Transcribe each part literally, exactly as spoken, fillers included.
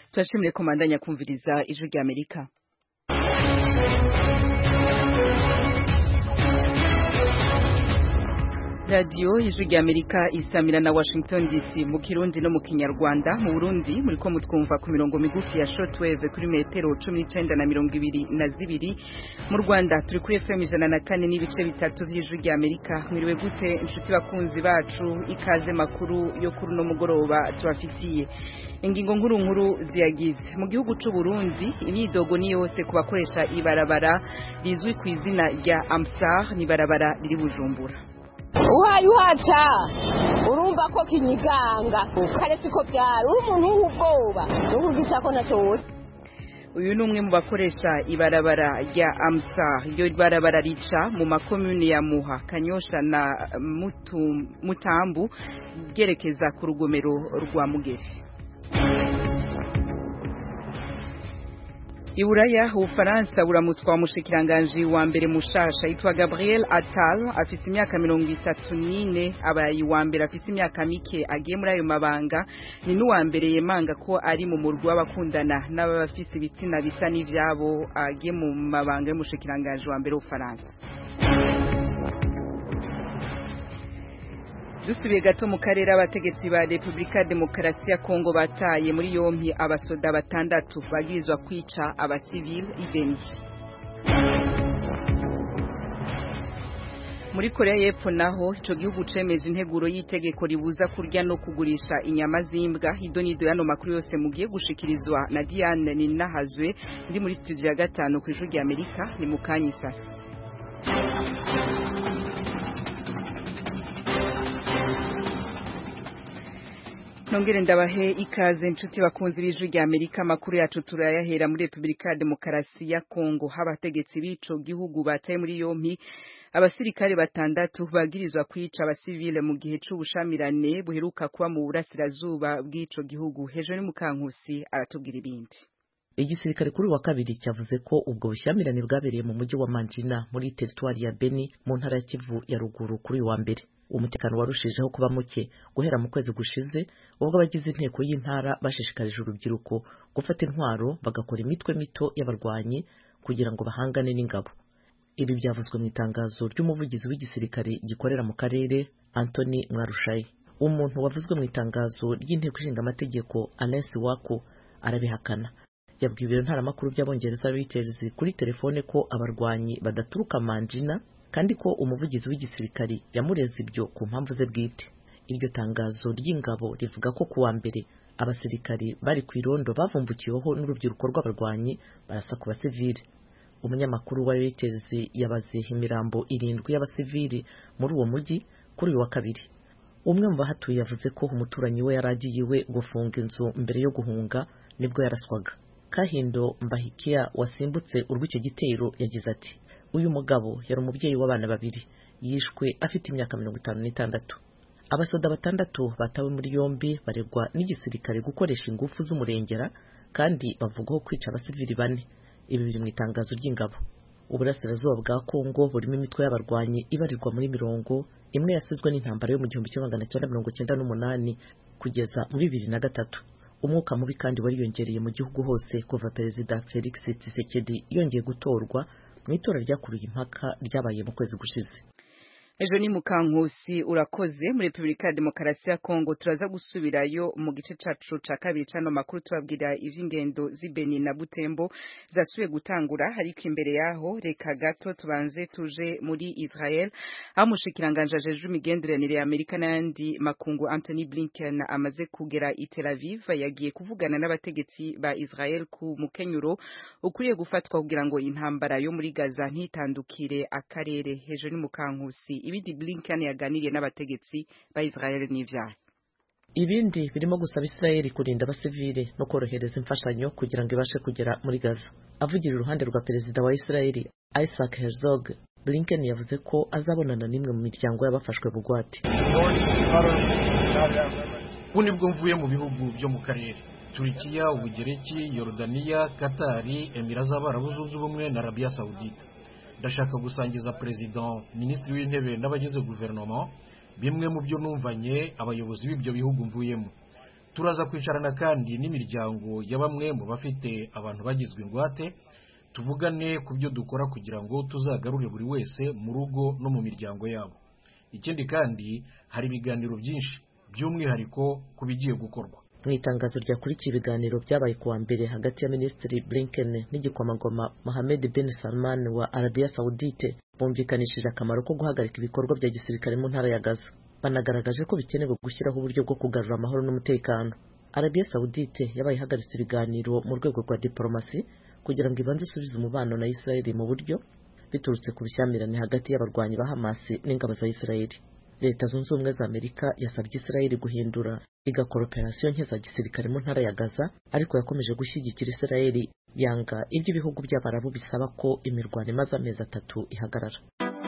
turashimire komandanya kumviriza ijwi rya Amerika. Radio ijwi rya Amerika isamira na Washington D C mu Kirundi no mu Kinyarwanda. Mu Burundi muriko mutwumva ku mirongo migufi ya shortwave kuri metero cumi n'icenda na mirongo ibiri na zibiri. Mu Rwanda turi kuri F M ijana na kane n'ibice bitatu vy'ijwi rya Amerika. Mwiriwe gute inshuti bakunzi bacu, ikaze makuru yo kuri no mugoroba tubafitiye. Ingingo nkuru nkuru ziyagize mu gihugu c'u Burundi, imyidogo ni yose ku bakoresha ibarabara rizwi ku izina rya Amsar, ni barabara riri Bujumbura. Uhaye uhaca urumva ko kinyiganga kare siko byara uri umuntu w'ubwoba n'ukugita ko naco wose. Uyu ni umwe mu bakoresha ibarabara rya Amsar, iryo barabara rica mu makomune ya Muha, Kanyosha na Mutu, Mutambu byerekeza ku rugomero rwa Mugere. Iburaya Ufaransa buramutswa umushikiranganje wa mbere mushasha yitwa Gabriel Attal, afise imyaka mirongo itatu n'ine, abaye wa mbere afise imyaka mike agiye muri ayo mabanga. Ni n'uwa mbere yemanga ko ari mu murwi w'abakundana n'abafise ibitsina bisa n'ivyabo, agiye mu mabanga y'umushikiranganje wa mbere w'Ufaransa. Dusubiye gato mu karere, abategetsi ba Republika Demokarasi ya Kongo bataye muri yompi abasoda batandatu bagizwa kwica abasivili ibeni. Muri Korea y'Epfo naho ico gihugu cemeje integuro y'itegeko ribuza kurya no kugurisha inyama z'imbwa. Idonido yano makuru yose mugiye gushikirizwa na Diane Ninahazwe ndi muri studio ya gatanu ku ijwi rya Amerika. Ni mukanyi sasa. Nongere ndabahe ikaze inshuti bakunzi b'ijwi rya Amerika. Makuru yacu turayahera muri Republika Demokarasi ya Kongo. Habategetsi bico gihugu bataye muri yompi abasirikare batandatu bagirizwa kwica abasivile mu gihe c'ubushamirane buheruka kuba mu burasirazuba bw'ico gihugu. Hejo ni Mukankusi aratubwira ibindi. Igisirikare kuri wa kabiri cyavuze ko ubwo bushamirane bwabereye mu mujyi wa Manjina muri teritwari ya Beni mu ntara ya Kivu ya ruguru kuri wa mbere. Umutekano warushijeho kuba muke guhera mu kwezi gushize, ubwo abagize inteko y'intara bashishikarije urubyiruko gufata intwaro bagakora imitwe mito y'abarwanyi kugira ngo bahangane n'ingabo. Ibi byavuzwe mu itangazo ry'umuvugizi w'igisirikare gikorera mu karere, Anthony Mwarushayi. Umuntu wavuzwe mu itangazo ry'inteko ishinga amategeko, Alain Siwako, arabihakana. Yabwiye ibiro ntaramakuru by'Abongereza Reuters kuri telefone ko abarwanyi badaturuka Manjina kandi ko umuvugizi w'igisirikari yamureze ibyo ku mpamvu ze bwite. Iryo tangazo ry'ingabo rivuga ko kuwa mbere abasirikari bari ku irondo bavumbukiyeho n'urubyiruko rw'abarwanyi barasa ku basivili. Umunyamakuru wa Reuters yabaze imirambo irindwi y'abasivili muri uwo mujyi kuri uyu wa kabiri. Umwe mu bahatuye yavuze ko umuturanyi we yaragiye iwe gufunga inzu mbere yo guhunga nibwo yaraswaga. Kahindo Mbahikia wasimbutse urw'icyo gitero yagize ati, uyu mugabo yari umubyeyi w'abana babiri, yishwe afite imyaka mirongo itanu n'itandatu. Abasoda batandatu batawe muri yombi baregwa n'igisirikare gukoresha ingufu z'umurengera kandi bavugwaho kwica abasivili bane. Ibi biri mu itangazo ry'ingabo. Uburasirazuba bwa Kongo burimo imitwe y'abarwanyi ibarirwa muri mirongo imwe yasizwe n'intambara yo mu gihumbi kimwe magana cyenda mirongo cyenda n'umunani kugeza muri bibiri na gatatu. Umwuka mubi kandi wariyongereye mu gihugu hose kuva Perezida Felix Tshisekedi yongeye gutorwa mu itora ryakuruye impaka ryabaye mu kwezi gushize. Ejo ni Mukankusi urakoze. Muri Republika ya Demokarasi ya Kongo turaza gusubirayo mu gice cacu ca kabiri cano makuru tubabwira ivy'ingendo z'Ibeni na Butembo zasubiye gutangura. Ariko imbere yaho reka gato tubanze tuje muri Israel, aho umushikiranganje ajeje imigenderanire ya Amerika n'andi makungu Anthony Blinken amaze kugera i Tel Aviv. Yagiye kuvugana n'abategetsi ba Israel ku mukenyuro ukuriye gufatwa kugira ngo intambara yo muri Gaza ntitandukire akarere. Hejo ni Mukankusi. Ibindi Blinken yaganiriye n'abategetsi ba Israel n'ivyaha. Ibindi birimo gusaba Israel kurinda abasivile no korohereza imfashanyo kugira ngo ibashe kugera muri Gaza. Avugira uruhande rwa perezida wa Israel Isaac Herzog, Blinken yavuze ko azabonana n'imwe mu miryango y'abafashwe bugwate. Ubu nibwo mvuye mu bihugu byo mu karere: Turikiya, Ubugereki, Yorodaniya, Katari, Emirates z'Abarabu zunze ubumwe na Arabia Saudite. Ndashaka gusangiza President, Minisitiri w'Intebe n'abagize guverinoma bimwe mu byo numvanye abayobozi b'ibyo bihugu mvuyemo. turaza kwicarana kandi n'imiryango ya bamwe mu bafite abantu bagizwe ingwate tuvugane ku byo dukora kugira ngo tuzagarure buri wese mu rugo no mu miryango yabo. Ikindi kandi hari ibiganiro byinshi by'umwihariko ku bigiye gukorwa. Mu itangazo ryakurikiye ibiganiro byabaye kuwa mbere hagati ya Minisitiri Blinken n'igikomangoma Mohammed bin Salman wa Arabia Saudite, bumvikanishije akamaro ko guhagarika ibikorwa bya gisirikare mu ntara ya Gaza. Banagaragaje ko bikenewe gushyiraho uburyo bwo kugarura amahoro n'umutekano. Arabia Saudite yabaye ihagaritse ibiganiro mu rwego rwa diplomasi kugira ngo ibanze isubize umubano na Israeli mu buryo biturutse ku bushyamirane hagati y'abarwanyi ba Hamas n'ingabo za Israeli. Leta Zunze Ubumwe za Amerika yasabye Israeli guhindura igakora operasiyo nke za gisirikare mu ntara ya Gaza, ariko yakomeje gushyigikira Israeli yanga ibyo ibihugu by'Abarabu bisaba ko imirwano imaze amezi atatu ihagarara.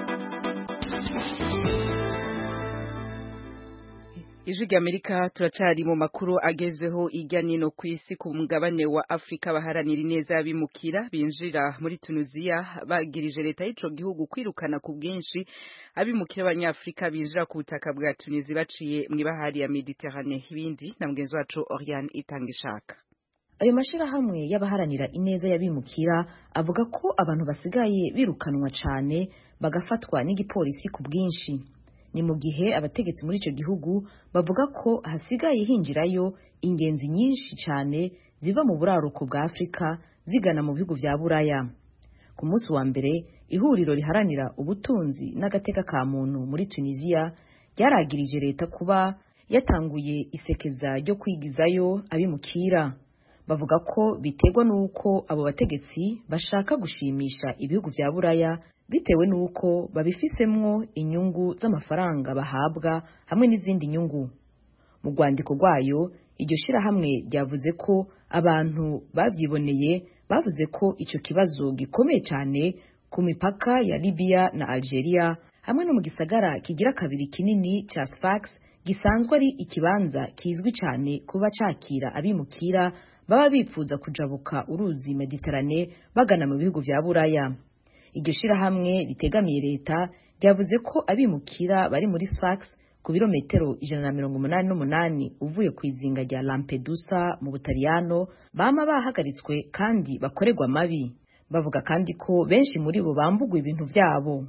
Ijwi ry'Amerika turacari mu makuru agezeho irya nino ku isi ku mugabane wa Afrika. Baharanira ineza y'abimukira binjira muri Tunisia bagirije leta y'ico gihugu kwirukana ku bwinshi abimukira abanyafrika binjira ku butaka bwa Tunisia baciye mu bahari ya Mediterane. Ibindi na mugenzi wacu Oriane Itangishaka. Ayo mashirahamwe y'abaharanira ineza y'abimukira avuga ko abantu basigaye birukanwa cane bagafatwa n'igipolisi ku bwinshi. Ni mu gihe abategetsi muri ico gihugu bavuga ko hasigaye hinjirayo ingenzi nyinshi cyane ziva mu buraruko bwa Afrika zigana mu bihugu vya Buraya. Ku munsi wa mbere ihuriro riharanira ubutunzi n'agateka ka muntu muri Tunisia ryaragirije leta kuba yatanguye isekeza ryo kwigizayo abimukira. Bavuga ko biterwa nuko abo bategetsi bashaka gushimisha ibihugu vya Buraya bitewe nuko babifisemwo inyungu z'amafaranga bahabwa hamwe n'izindi nyungu. Mu rwandiko rwayo iryo shirahamwe ryavuze ko abantu bavyiboneye bavuze ko ico kibazo gikomeye cyane ku mipaka ya Libya na Algeria hamwe no mu gisagara kigira kabiri kinini ca Sfax gisanzwe ari ikibanza kizwi cyane kuba cakira abimukira baba bipfuza kujabuka uruzi Mediterane bagana mu bihugu vya Buraya. Iryo shirahamwe ritegamiye leta ryavuze ko abimukira bari muri Sfax ku birometero ijana na mirongo umunani n'umunani uvuye ku izinga rya Lampedusa mu Butaliyano bama bahagaritswe kandi bakorerwa mabi. Bavuga kandi ko benshi muri bo bambugwa ibintu vyabo.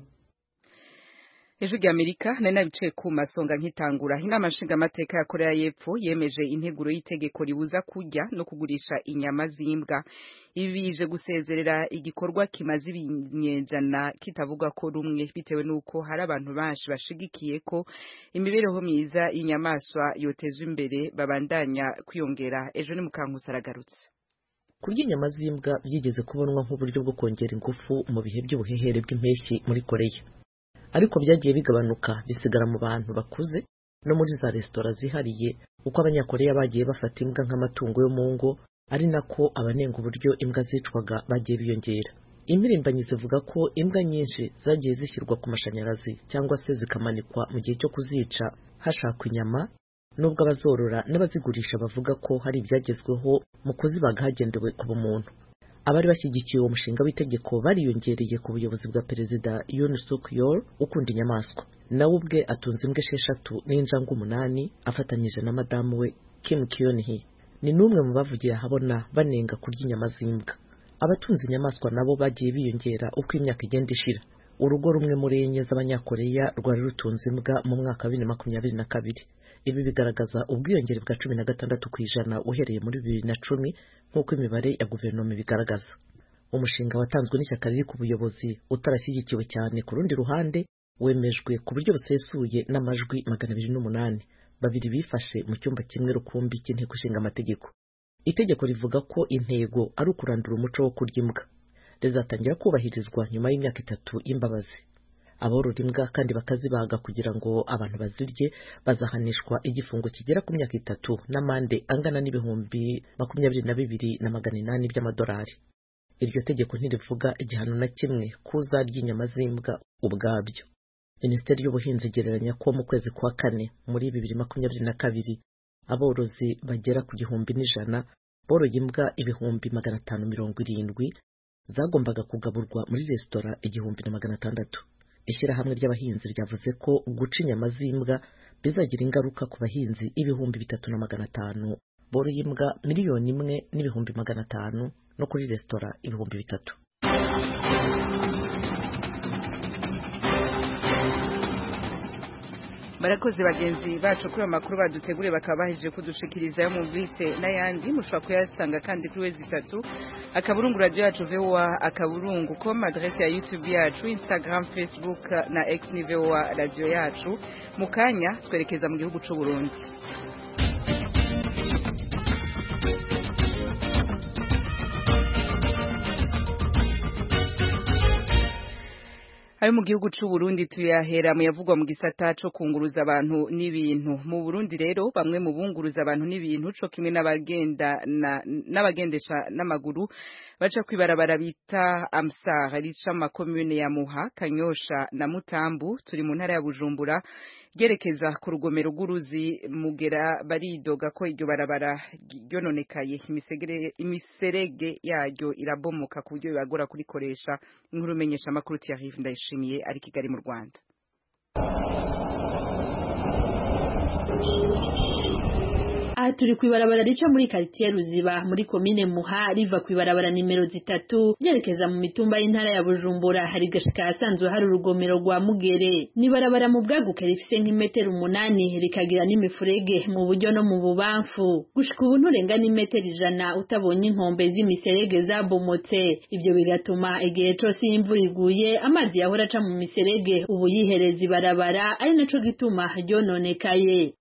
Ijwi ry'Amerika nari nabicaye ku masonga nkitangura. Inama nshingamateka ya Korea y'Epfo yemeje integuro y'itegeko ribuza kurya no kugurisha inyama z'imbwa. Ibi bije gusezerera igikorwa kimaze ibinyejana kitavuga ko rumwe bitewe nuko hari abantu benshi bashigikiye ko imibereho myiza y'inyamaswa yotezwa imbere babandanya kwiyongera. Ejo ni Mukankusi aragarutse. Kurya inyama z'imbwa byigeze kubonwa nk'uburyo bwo kongera ingufu mu bihe by'ubuhehere bw'impeshyi muri Korea, ariko byagiye bigabanuka bisigara mu bantu bakuze no muri za resitora zihariye uko abanyakoreya bagiye bafata imbwa nk'amatungo yo mu ngo, ari nako abanenga uburyo imbwa zicwaga bagiye biyongera. Imirimbanyi zivuga ko imbwa nyinshi zagiye zishyirwa ku mashanyarazi cyangwa se zikamanikwa mu gihe cyo kuzica hashakwa inyama, nubwo abazorora n'abazigurisha bavuga ko hari ibyagezweho mu kuzibaga hagendewe ku bumuntu. Abari bashyigikiye uwo mushinga w'itegeko bariyongereye ku buyobozi bwa Perezida Yoon Suk Yeol ukunda inyamaswa. Nawe ubwe atunze imbwa esheshatu n'injangwe umunani afatanyije na madamu we Kim Kyun-hee. Ni n'umwe mu bavugiye ahabona banenga kurya inyama z'imbwa. Abatunze inyamaswa nabo bagiye biyongera uko imyaka igenda ishira. Urugo rumwe muri enye z'abanyakoreya rwari rutunze imbwa mu mwaka wa bibiri na makumyabiri na kabiri. Ibi bigaragaza ubwiyongere bwa cumi na gatandatu ku ijana uhereye muri bibiri na cumi nk'uko imibare ya guverinoma ibigaragaza. Umushinga watanzwe n'ishyaka riri ku buyobozi utarashyigikiwe cyane ku rundi ruhande wemejwe ku buryo busesuye n'amajwi magana abiri n'umunani. Babiri bifashe mu cyumba kimwe rukumbi cy'inteko ishinga amategeko. Itegeko rivuga ko intego ari ukurandura umuco wo kurya imbwa. Rizatangira kubahirizwa nyuma y'imyaka itatu y'imbabazi. Aborora imbwa kandi bakazibaga kugira ngo abantu bazirye bazahanishwa igifungo kigera ku myaka itatu n'amande angana n'ibihumbi makumyabiri na bibiri na magana inani by'amadolari. Iryo tegeko ntirivuga igihano na kimwe kuzarya inyama z'imbwa ubwabyo. Minisiteri y'Ubuhinzi igereranya ko mu kwezi kwa kane muri bibiri makumyabiri na kabiri aborozi bagera ku gihumbi n'ijana boroye imbwa ibihumbi magana atanu mirongo irindwi zagombaga kugaburwa muri resitora igihumbi na magana atandatu. Ishyirahamwe ry'abahinzi ryavuze ko guca inyama z'imbwa bizagira ingaruka ku bahinzi ibihumbi bitatu na magana atanu futuboro y'imbwa miliyoni imwe n'ibihumbi magana atanu no kuri resitora ibihumbi bitatu. barakoze bagenzi bacu kuri amakuru badutegure bakaba bahije kudushikiriza yo mu vise n'ayandi mushobora kuyasanga kandi kuri wezi itatu akaburungu radio yacu V O A akaburungu com adresse ya YouTube yacu Instagram Facebook na X ni V O A radio yacu mukanya twerekeza mu gihugu c'u Burundi. Ayo mu gihugu c'u Burundi tuyahera mu yavugwa mu gisata co kunguruza abantu n'ibintu. Mu Burundi rero bamwe mu bunguruza abantu n'ibintu co kimwe n'abagenda n'abagendesha n'amaguru baca kwibarabara bita Amsar rica mu commune ya Muha, Kanyosha na Mutambu turi mu ntara ya Bujumbura gerekeza ku rugomero rw'uruzi Mugera baridoga ko iryo barabara ryononekaye imiserege yaryo irabomoka ku buryo bibagora kurikoresha. Inkuru menyesha makuru Thierry Ndayishimiye ari Kigali mu Rwanda. Aha turi kwibarabara rica muri quartier Ruziba muri commune Muha riva kwibarabara nimero zitatu ryerekeza mu mitumba y'intara ya Bujumbura hari gashika asanzwe hari urugomero rwa Mugere. Ni barabara mu bwaguke rifise nk'imetero umunani rikagira n'imifurege mu buryo no mu bubamfu. Gushika ubu nturenga n'imetero ijana utabonye inkombe z'imiserege zabomotse. Ibyo bigatuma igihe cose imvura iguye amazi yahora aca mu miserege ubu yihereza ibarabara ari naco gituma ryononekaye.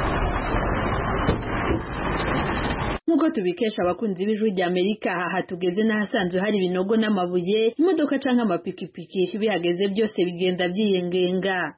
Nkuko tubikesha abakunzi b'ijwi rya Amerika aha tugeze n'ahasanzwe hari ibinogo n'amabuye imodoka canke amapikipiki bihageze byose bigenda byiyengenga.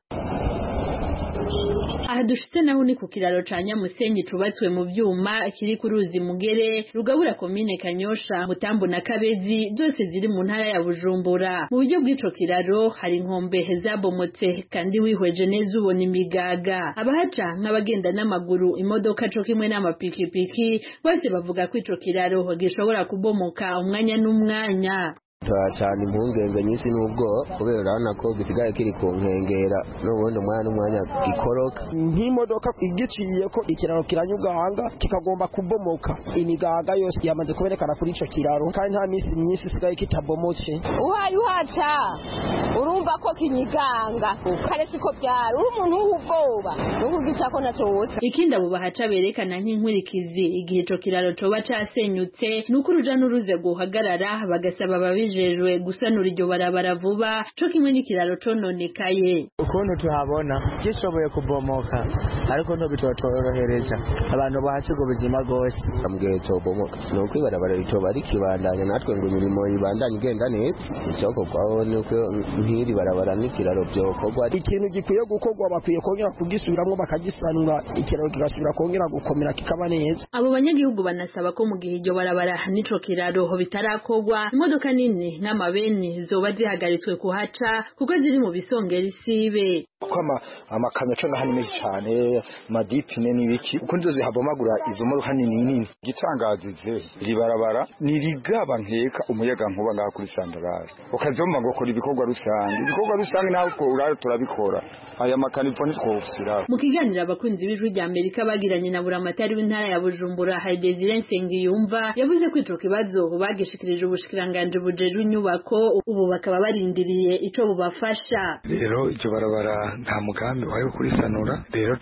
Aha dushitse naho ni ku kiraro ca Nyamusenyi cubatswe mu vyuma kiri ku ruzi Mugere rugabura komine Kanyosha, Mutambu na Kabezi zose ziri mu ntara ya Bujumbura. Mu buryo bw'ico kiraro hari inkombe zabomotse kandi wihweje neza ubona imigaga. Abahaca nk'abagenda n'amaguru imodoka co kimwe n'amapikipiki bose bavuga ko ico kiraro gishobora kubomoka umwanya n'umwanya. Cyane impungenge nyinshi n'ubwo kubera urabona ko gisigaye kiri ku nkengera n'ubundi umwanya n'umwanya gikoroka nk'imodoka igiciye ko ikiraro kiranyugahanga kikagomba kubomoka imigaga yose yamaze kuberekana kuri ico kiraro kandi nta minsi myinshi isigaye kitabomotse. Uhaye uhaca urumva ko kinyiganga kare siko byara uri umuntu w'ubwoba n'ukugica ko naco wotsa. Ikindi abo bahaca berekana nk'inkurikizi igihe ico kiraro coba casenyutse nuko uruja n'uruze guhagarara bagasaba babije jejwe gusanura iryo barabara vuba co kimwe n'ikiraro cononekaye. Ukuntu tuhabona gishoboye kubomoka ariko no bitotorohereza abantu bahasiga ubuzima gose amubwiye cyo bomoka no kwibarabara ritoba rikibandanya natwe ngo imirimo ibandanye igenda neza isoko kwaho nuko nk'iri barabara n'ikiraro byokorwa. Ikintu gikwiye gukorwa bakwiye kongera kugisubiramo bakagisanura ikiraro kigasubira kongera gukomera kikaba neza. Abo banyagihugu banasaba ko mu gihe iryo barabara nico kiraro bitarakorwa imodoka nini nk'amabeni zoba zihagaritswe kuhaca kuko ziri mu bisongera isibe. Kuko amakamyo cyangwa hanini cyane madipine n'ibiki uko nzo zihabomagura izo modoka nini nini. Gitangazize ribarabara nirigaba nkeka umuyaga nkuba ngaha kuri Sandarari ukazomba ngo kora ibikorwa rusange ibikorwa rusange naho ko uraro turabikora aya makanipo nitwofsira. Mu kiganiro abakunzi b'ijwi rya Amerika bagiranye na buramatari w'intara ya Bujumbura hari Desire Nsengiyumva yavuze ko ico kibazo bagishikirije ubushikiranganje bujeje inyubako ubu bakaba barindiriye ico bubafasha. Rero iryo barabara nta mugambi wayo kurisanura rero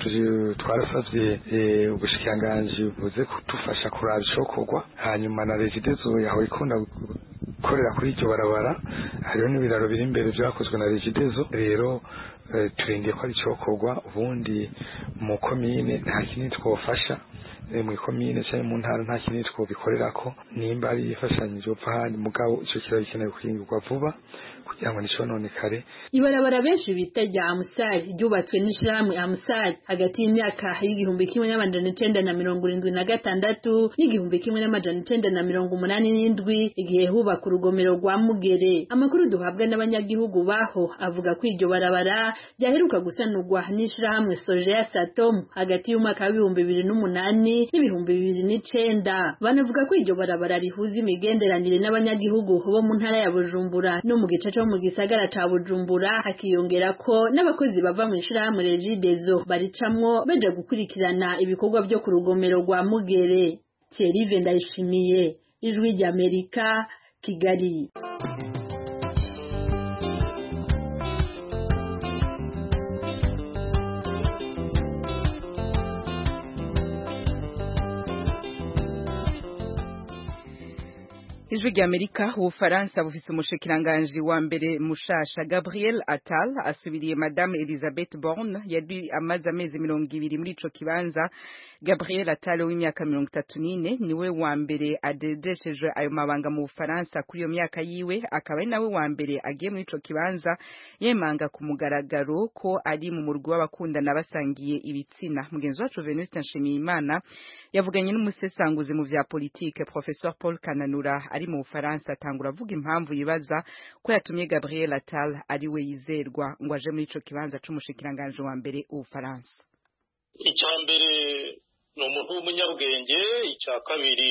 twarasavye ubushikiranganje buze kudufasha kuraba icokorwa hanyuma na Regidezo yaho ikunda gukorera kuri iryo barabara hariho n'ibiraro biri imbere vyakozwe na Regidezo rero turengiye ko ari icokorwa ubundi mu komine nta kintu twofasha mu komine cyangwa mu ntara nta kintu twobikorerako nimba ari ifashanyije upfahandi mugabo ico kiraro gikenewe kwingurwa vuba kugira ngo nishononekare. Ibarabara benshi bita rya Amsar ryubatswe n'ishirahamwe Amsar hagati y'imyaka y'igihumbi kimwe n'amajana icenda na mirongo irindwi na gatandatu n'igihumbi kimwe n'amajana icenda na mirongo umunani n'indwi igihe hubaka urugomero rwa Mugere. Amakuru duhabwa n'abanyagihugu baho avuga ko iryo barabara ryaheruka gusanurwa n'ishirahamwe Sojeya Satom hagati y'umwaka w'ibihumbi bibiri n'umunani n'ibihumbi bibiri n'icenda. Banavuga ko iryo barabara rihuza imigenderanire n'abanyagihugu bo mu ntara ya Bujumbura no mu gice cyo mu gisagara ca Bujumbura hakiyongera ko n'abakozi bava mu ishirahamwe Regidezo baricamwo baje gukurikirana ibikorwa byo ku rugomero rwa Mugere. Thierry Ndayishimiye, Ijwi ry'Amerika, Kigali. Ijwi ry'Amerika, Ubufaransa bufise umushikiranganji wa mbere mushasha. Gabriel Attal asubiriye Madame Elisabeth Borne yari amaze amezi mirongo ibiri muri ico kibanza. Gabriel Attal w'imyaka mirongo itatu n'ine niwe wa mbere adedeshejwe ayo mabanga mu Bufaransa kuri iyo myaka yiwe, akaba ari nawe wa mbere agiye muri ico kibanza yemanga ku mugaragaro ko ari mu murwi w'abakundana basangiye ibitsina. Mugenzi wacu Venuste Nshimiyimana yavuganye n'umusesanguzi mu vya politike Professeur Paul Kananura ari mu Bufaransa, atangura avuga impamvu yibaza ko yatumye Gabriel Attal ari we yizerwa ngo aje muri ico kibanza c'umushikiranganje wa mbere Ubufaransa. Icya mbere ni umuntu w'umunyabwenge, icya kabiri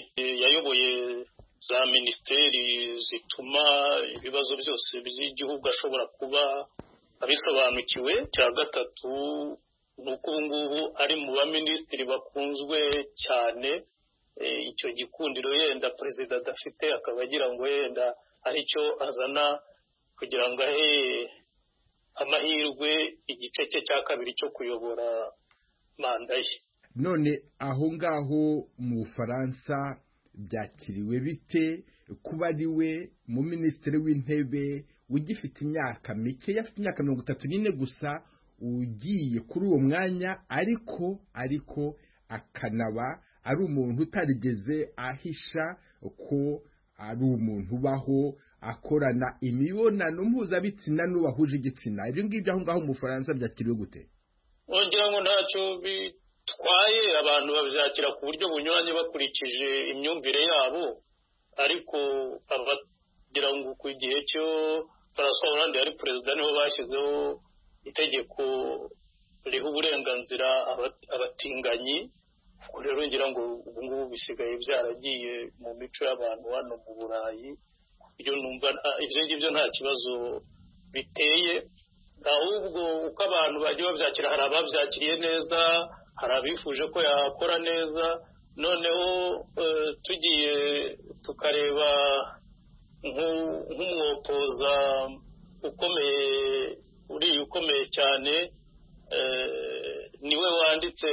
yayoboye za ministeri zituma ibibazo byose by'igihugu ashobora kuba abisobanukiwe. Icya gatatu nuko ubu ngubu ari mu baminisitiri bakunzwe cyane, icyo gikundiro yenda perezida adafite, akaba agira ngo yenda aricyo azana kugira ngo ahe amahirwe igice cye cya kabiri cyo kuyobora manda ye. None aho ngaho mu Bufaransa byakiriwe bite kuba ari we mu minisitiri w'intebe ugifite imyaka mike, yafite imyaka mirongo itatu n'ine gusa, ugiye kuri uwo mwanya, ariko ariko akanaba ari umuntu utarigeze ahisha ko ari umuntu ubaho akorana imibonano mpuzabitsina n'ubahuje igitsina. Ibyo ngibyo aho ngaho mu Bufaransa byakiriwe gute? Wongera ngo ntacyo bitwaye, abantu babyakira ku buryo bunyuranye bakurikije imyumvire yabo, ariko abagira ngo ku gihe cyo François Hollande yari perezida niho bashyizeho itegeko riha uburenganzira abatinganyi. Rero ngira ngo ubu ngubu bisigaye byaragiye mu mico y'abantu hano mu Burayi, ibyo numva ibyo ngibyo nta kibazo biteye, ahubwo uko abantu bagiye babyakira, hari ababyakiriye neza, hari abifuje ko yakora neza. Noneho tugiye tukareba nk'umwopoza ukomeye, uriya ukomeye cyane, niwe wanditse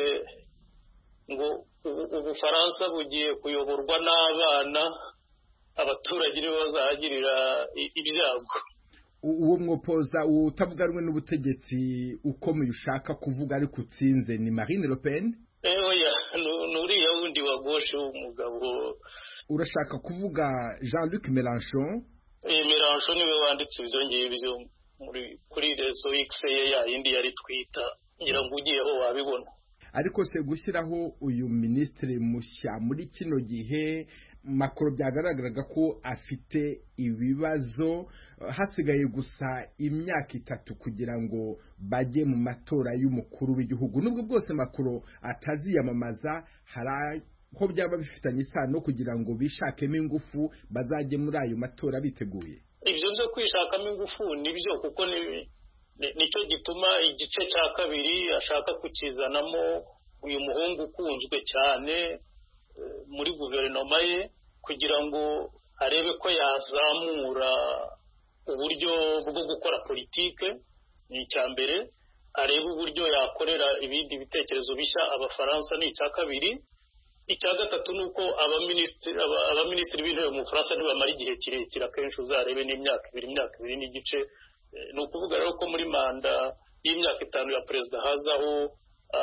ngo Ubufaransa bugiye kuyoborwa n'abana, abaturage nibo bazahagirira ibyago. Uwo mwopoza utavuga rumwe n'ubutegetsi ukomeye ushaka kuvuga ariko utsinze ni Marine Le Pen? Oya, nuriya wundi wa gauche w'umugabo. Urashaka kuvuga Jean-Luc Mélenchon? Eh, Mélenchon niwe wanditse ibyo ngibyo muri kuri rezo X ye ya yindi yari twita, ngira ngo ugiyeho wabibona. Ariko se gushyiraho uyu ministre mushya muri kino gihe, Macron byagaragaraga ko afite ibibazo, hasigaye gusa imyaka itatu kugira ngo bajye mu matora y'umukuru w'igihugu. Nubwo bwose Macron ataziyamamaza, hari ko byaba bifitanye isano kugira ngo bishakemo ingufu bazajye muri ayo matora biteguye. Ibyo byo kwishakamo ingufu nibyo, kuko ni nicyo gituma igice cya kabiri ashaka kukizanamo uyu muhungu ukunzwe cyane muri guverinoma ye, kugira ngo arebe ko yazamura uburyo bwo gukora politike. Ni icya mbere, arebe uburyo yakorera ibindi bitekerezo bishya abafaransa. Ni icya kabiri. Icya gatatu ni uko abaminisitiri abaminisitiri b'intebe mu Bufaransa ntibamara igihe kirekire, akenshi uzarebe n'imyaka ibiri imyaka ibiri n'igice. Ni ukuvuga rero ko muri manda y'imyaka itanu ya perezida hazaho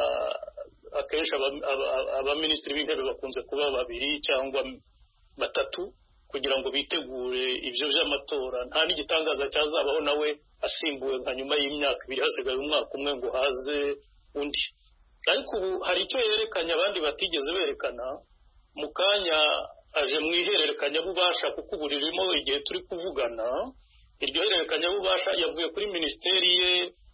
akenshi abaminisitiri b'intebe bakunze kuba babiri cyangwa batatu, kugira ngo bitegure ibyo by'amatora. Nta n'igitangaza cyazabaho nawe asimbuwe nka nyuma y'imyaka ibiri, hasigaye umwaka umwe ngo haze undi. Ariko ubu hari icyo yerekanye abandi batigeze berekana. Mu kanya aje mu ihererekanyabubasha, kuko ubu ririmo igihe turi kuvugana. Iryo hererekanyabubasha yavuye kuri minisiteri ye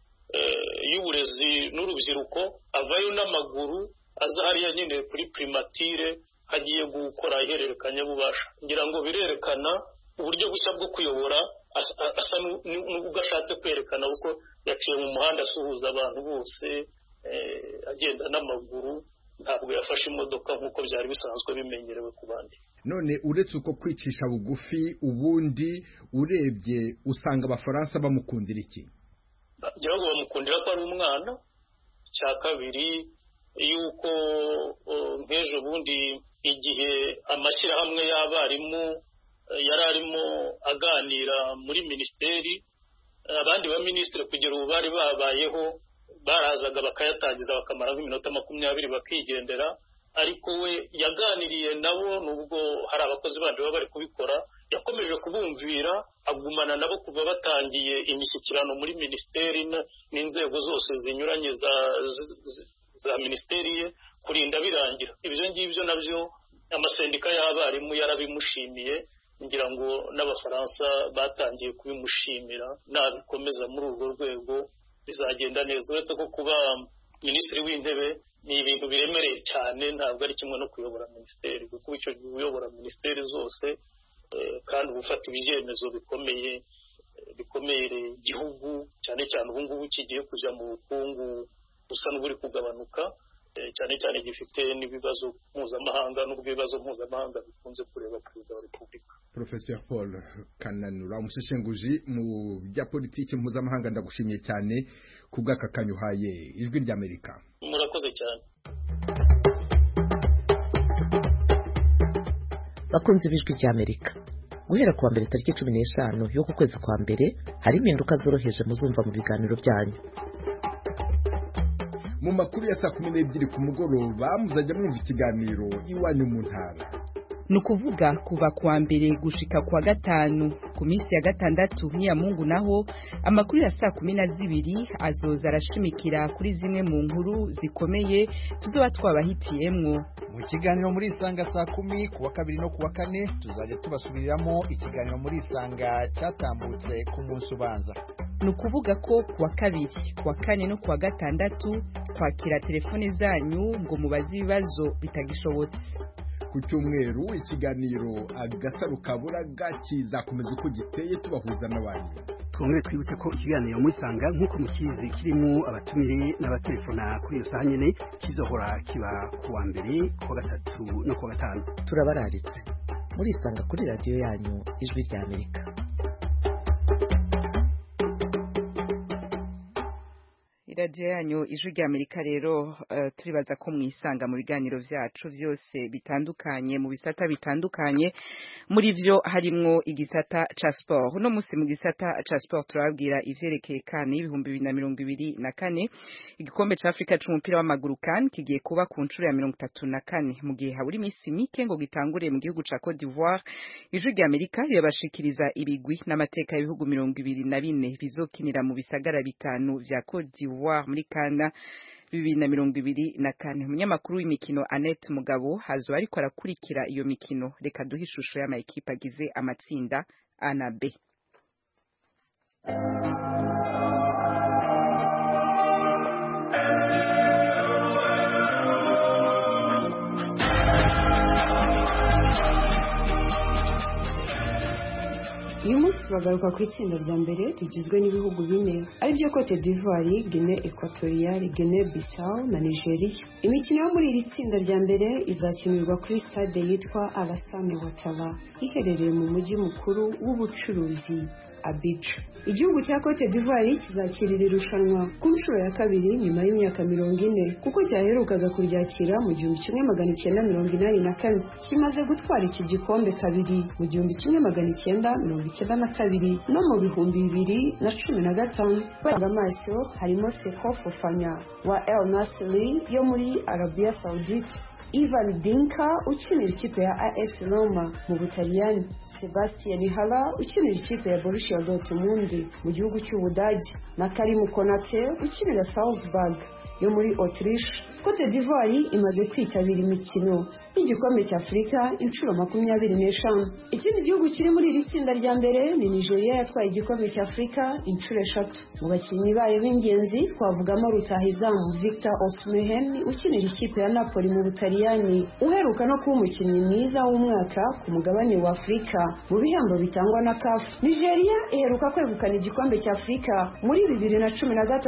y'uburezi n'urubyiruko, avayo n'amaguru aza hariya nyine kuri primatire, hagiye gukora ihererekanyabubasha. Ngira ngo birerekana uburyo bushya bwo kuyobora, asa n'ubwo ashatse kwerekana uko yaciye mu muhanda asuhuza abantu bose, agenda n'amaguru. ntabwo yafashe imodoka nk'uko byari bisanzwe bimenyerewe ku bandi. None uretse uko kwicisha bugufi, ubundi urebye usanga abafaransa bamukundira iki? Ngira ngo bamukundira ko ari umwana. Cya kabiri yuko nk'ejo bundi igihe amashyirahamwe y'abarimu yari arimo aganira muri minisiteri, abandi ba minisitiri kugira ubu bari babayeho barazaga bakayatangiza bakamara nk'iminota makumyabiri bakigendera, ariko we yaganiriye nabo nubwo hari abakozi bandi baba bari kubikora, yakomeje kubumvira agumana nabo kuva batangiye imishyikirano muri minisiteri n'inzego zose zinyuranye za za minisiteri ye kurinda birangira. Ibyo ngibyo nabyo amasendika y'abarimu yarabimushimiye, ngira ngo n'abafaransa batangiye kubimushimira. Nabikomeza muri urwo rwego bizagenda neza. Uretse ko kuba minisitiri w'intebe ni ibintu biremereye cyane, ntabwo ari kimwe no kuyobora minisiteri, kuko icyo gihe uyobora minisiteri zose kandi gufata ibyemezo bikomeye bikomereye igihugu, cyane cyane ubu ngubu kigiye kujya mu bukungu busa n'uburi kugabanuka, cyane cyane gifite n'ibibazo mpuzamahanga, n'ubwo ibibazo mpuzamahanga bikunze kureba perezida wa repubulika. Professor Paul Kananura, umuseshenguzi mu bya politiki mpuzamahanga, ndagushimiye cyane kubw'aka kanya uhaye Ijwi ry'Amerika. Murakoze cyane. Bakunze b'Ijwi ry'Amerika, guhera kuwa mbere tariki cumi n'eshanu yo ku kwezi kwa mbere hari impinduka zoroheje muzumva mu biganiro byanyu. Mu makuru ya saa kumi n'ebyiri ku mugoroba muzajya mwumva ikiganiro Iwanyu mu Ntara. ni ukuvuga kuva kuwa mbere gushika kuwa gatanu. Ku minsi ya gatandatu niya Mungu naho amakuru ya saa kumi na zibiri azoza arashimikira kuri zimwe mu nkuru zikomeye tuzoba twabahitiyemwo. Mu kiganiro muri Isanga saa kumi kuwa kabiri no kuwa kane tuzajya tubasubiriramo ikiganiro muri Isanga cyatambutse ku munsi ubanza. Ni ukuvuga ko kuwa kabiri, kuwa kane no kuwa gatandatu kwakira telefone zanyu ngo mubaze ibibazo bitagishobotse. Ku cyumweru ikiganiro Agasaro Kaburaga kizakomeza uko giteye tubahuza n'abandi. Twongere twibutse ko ikiganiro muri Sanga nk'uko mukizi kirimo abatumire n'abatelefona kuri iyo saha nyene kizohora kiba kuwa mbere, kuwa gatatu no kuwa gatanu. Turabararitse muri Sanga kuri radio yanyu Ijwi ry'Amerika. Radio yanyu Ijwi ry'Amerika rero uh, turibaza ko mwisanga mu biganiro vyacu vyose bitandukanye mu bisata bitandukanye, muri vyo harimwo igisata ca sport. Uno musi mu gisata ca sport turabwira ivyerekeye kane y'ibihumbi bibiri na mirongo ibiri na kane, igikombe ca Afrika c'umupira w'amaguru kan kigiye kuba ku ncuro ya mirongo itatu na kane mu gihe haburi imisi mike ngo gitangure mu gihugu ca Cote d'Ivoire. Ijwi ry'Amerika yabashikiriza ibigwi n'amateka y'ibihugu mirongo ibiri na bine bizokinira mu bisagara bitanu vya Cote d'Ivoire muri Kana bibiri na mirongo ibiri na kane. Umunyamakuru w'imikino Annette Mugabo hazo ariko arakurikira iyo mikino. Reka duhe ishusho y'ama ekipe agize amatsinda A na B. Uyu munsi bagaruka ku itsinda rya mbere rigizwe n'ibihugu bine aribyo Cote d'Ivoire, Guinée Equatoriale, Guinée Bissau na Nigeria. Imikino yo muri iri tsinda rya mbere izakinirwa kuri stade yitwa Alassane Ouattara iherereye mu mujyi mukuru w'ubucuruzi Abidjan. Igihugu cya Cote d'Ivoire kizakirira irushanwa ku nshuro ya kabiri nyuma y'imyaka mirongo ine kuko cyaherukaga kuryakira mu gihumbi kimwe magana icyenda mirongo inani na kane. Kimaze gutwara iki gikombe kabiri mu gihumbi kimwe magana icyenda mirongo icyenda na kabiri no mu bihumbi bibiri na cumi na gatanu. Banga amaso harimo Seko Fofana wa El Nassr yo muri Arabia Saudite, Ivan Dinka ukinira ikipe ya A S Roma mu Butaliyani, Sebastian Hala ukinira ikipe ya Borussia Dortmund mu gihugu cy'Ubudage na Karim Konate ukinira Salzburg yo muri Autriche. Cote d'Ivoire imaze kwitabira imikino y'igikombe cya Afurika inshuro makumyabiri n'eshanu. Ikindi gihugu kiri muri iri tsinda rya mbere ni Nigeria yatwaye igikombe cya Afurika inshuro eshatu. Mu bakinnyi bayo b'ingenzi twavugamo rutahizamu Victor Osimhen ukinira ikipe ya Napoli mu Butaliyani, uheruka no kuba umukinnyi mwiza w'umwaka ku mugabane wa Afurika mu bihembo bitangwa na C A F. Nigeria iheruka kwegukana igikombe cya Afurika muri bibiri na cumi na gatatu.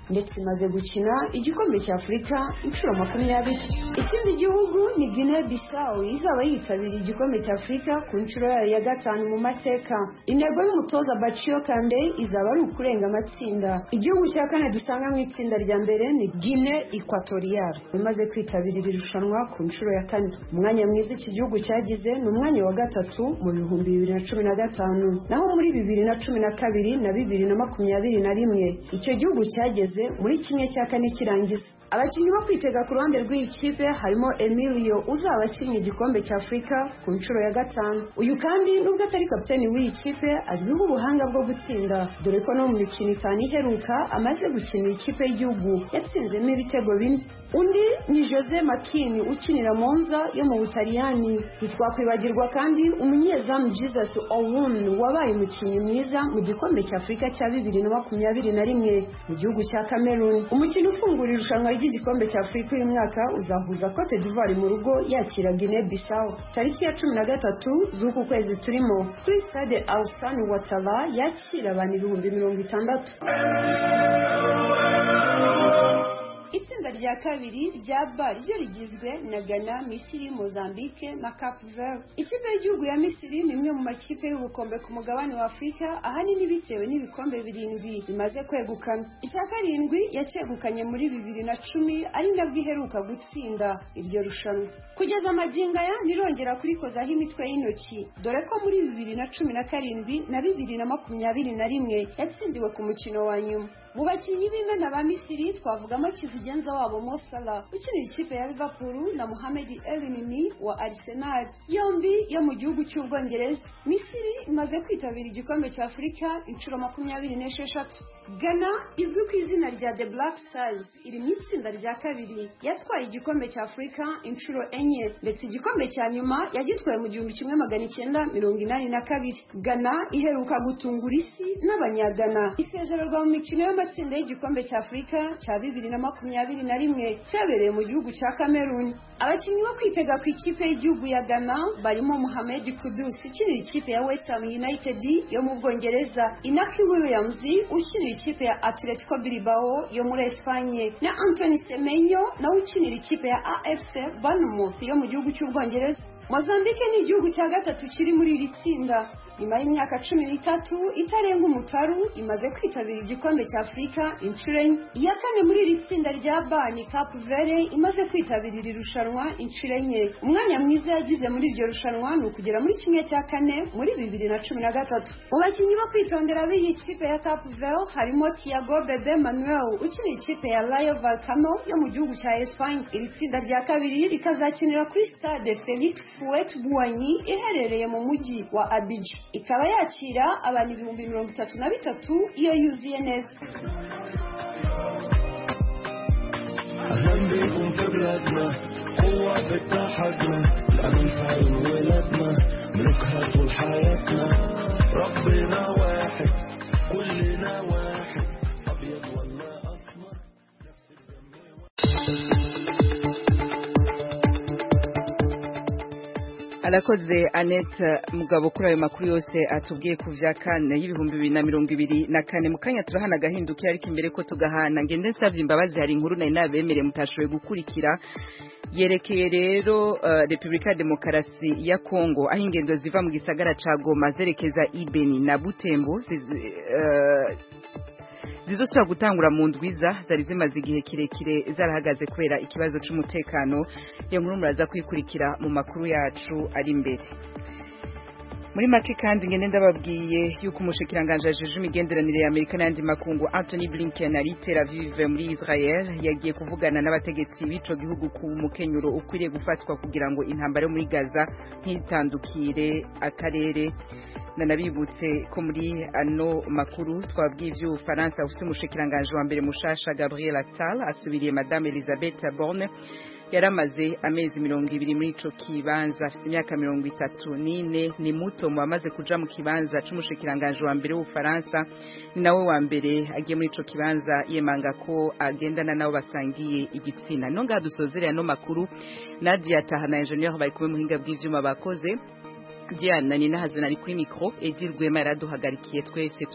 ndetse imaze gukina igikombe cya Afurika inshuro makumyabiri. Ikindi gihugu ni Guinea Bissau izaba yitabiriye igikombe cya Afurika ku nshuro yayo ya gatanu mu mateka. Intego y'umutoza Baccio Kande izaba ari ukurenga amatsinda. Igihugu cya kane dusanga mu itsinda rya mbere ni Guinea Equatorial imaze kwitabira iri rushanwa ku nshuro ya kane. Umwanya mwiza iki gihugu cyagize ni umwanya wa gatatu mu bihumbi bibiri na cumi na gatanu, naho muri bibiri na cumi na kabiri na bibiri na makumyabiri na rimwe icyo gihugu cyageze muri kimwe cya kane kirangiza. Abakinnyi bo kwitega ku ruhande rw'iyi kipe harimo Emilio uzaba akinnye igikombe cya Afurika ku nshuro ya gatanu. Uyu kandi nubwo atari kapiteni w'iyi kipe azwiho ubuhanga bwo gutsinda, dore ko no mu mikino itanu iheruka amaze gukinira ikipe y'igihugu yatsinzemo ibitego bine. Undi ni Jose Makini ukinira Monza yo mu Butaliyani. Ntitwakwibagirwa kandi umunyezamu Jesus Owoon wabaye umukinnyi mwiza mu gikombe cya Afurika cya bibiri na makumyabiri na rimwe mu gihugu cya Cameroon. Umukino ufungura irushanwa ry'igikombe cya Afurika uyu mwaka uzahuza Cote d'Ivoire mu rugo yakira Guinea Bissau tariki ya cumi na gatatu z'uku kwezi turimo kuri stade Alassane Ouattara yakira abantu ibihumbi mirongo itandatu. Itsinda rya kabiri rya B ryo rigizwe na Ghana, Misiri, Mozambique na Cape Verde. Ikipe y'igihugu ya Misiri ni imwe mu makipe y'ubukombe ku mugabane wa Afurika ahanini bitewe n'ibikombe birindwi bimaze kwegukana. Icya karindwi yacyegukanye muri bibiri na cumi ari nabwo iheruka gutsinda iryo rushanwa. Kugeza amagingo aya nirongera kurikozaho imitwe y'intoki, dore ko muri bibiri na cumi na karindwi na bibiri na makumyabiri na rimwe yatsindiwe ku mukino wa nyuma. Mu bakinnyi b'imena ba Misiri twavugamo kizigenza wabo Mo Salah ukinira ikipe ya Liverpool na Mohamed El-Neni wa Arsenal yombi yo mu gihugu cy'Ubwongereza. Misiri imaze kwitabira igikombe cya Afurika inshuro makumyabiri n'esheshatu. Ghana izwi ku izina rya The Black Stars iri mu itsinda rya kabiri yatwaye igikombe cya Afurika inshuro enye, ndetse igikombe cya nyuma yagitwaye mu gihumbi kimwe magana icyenda mirongo inani na kabiri. Ghana iheruka gutungura isi n'abanyagana isezererwa mu mikino y'amatsinda y'igikombe cya Afurika cya bibiri na makumyabiri na rimwe cyabereye mu gihugu cya Cameroon. Abakinnyi bo kwitega ku ikipe y'igihugu ya Ghana barimo Mohamed Kudus ukinira ikipe ya West Ham United yo mu Bwongereza, Inaki Williams ukinira ikipe ya Atletico Bilbao yo muri Espanye, na Anthony Semenyo nawe ukinira ikipe ya A F C Bournemouth yo mu gihugu cy'Ubwongereza. Mozambique ni igihugu cya gatatu kiri muri iri tsinda. Nyuma y'imyaka cumi n'itatu itarenga umutaru imaze kwitabira igikombe cya Afurika inshuro enye. Iya kane muri iri tsinda rya B ni Cape Verde imaze kwitabira iri rushanwa inshuro enye. Umwanya mwiza yagize muri iryo rushanwa ni ukugera muri kimwe cya kane muri bibiri na cumi na gatatu. Mu bakinnyi bo kwitondera b'iyi kipe ya Cape Verde harimo Thiago Bebe Manuel ukinira ikipe ya Rayo Vallecano yo mu gihugu cya Espanye. Iri tsinda rya kabiri rikazakinira kuri stade Felix Houet-Boigny iherereye mu mujyi wa Abidjan, ikaba yakira abantu ibihumbi mirongo itatu na bitatu iyo yuzuye neza. Alakoze Annette Mugabo kuri ayo makuru yose atubwiye ku vya kane y'ibihumbi bibiri na mirongo ibiri na kane. Mukanya turahana gahindukiye ariko imbere ko tugahana ngende nsavye imbabazi, hari inkuru nari nabemereye mutashoboye gukurikira yerekeye rero uh, Republika Demokarasi ya Kongo aho ingendo ziva mu gisagara ca Goma zerekeza Ibeni na Butembo zizi, uh, zizosubira gutangura mu ndwiza zari zimaze igihe kirekire zarahagaze kubera ikibazo c'umutekano. Iyo nkuru muraza kwikurikira mu makuru yacu ari imbere. Muri make kandi ngene ndababwiye yuko umushikiranganje ajeje imigenderanire ya Amerika n'andi makungu Anthony Blinken ari Tel Aviv muri Israel yagiye kuvugana n'abategetsi b'ico gihugu ku mukenyuro ukwiriye gufatwa kugira ngo intambara yo muri Gaza ntitandukire akarere. Nanabibutse ko muri ano makuru twabwiye ivyo Faransa ufise umushikiranganje wa mbere mushasha Gabriel Attal asubiriye Madame Elisabeth Borne yaramaze amezi mirongo ibiri muri ico kibanza, afite imyaka mirongo itatu n'ine, ni muto mu bamaze kuja mu kibanza c'umushikiranganje wa mbere w'Ufaransa, ni nawe wa mbere agiye muri ico kibanza yemanga ko agendana nabo basangiye igitsina. No ngaha dusozerera no makuru. Nadia Tahana Engineer bari kumwe muhinga bw'ivyuma bakoze. Diana ni nahazo nari kuri micro, Edir Rwema yaraduhagarikiye twese.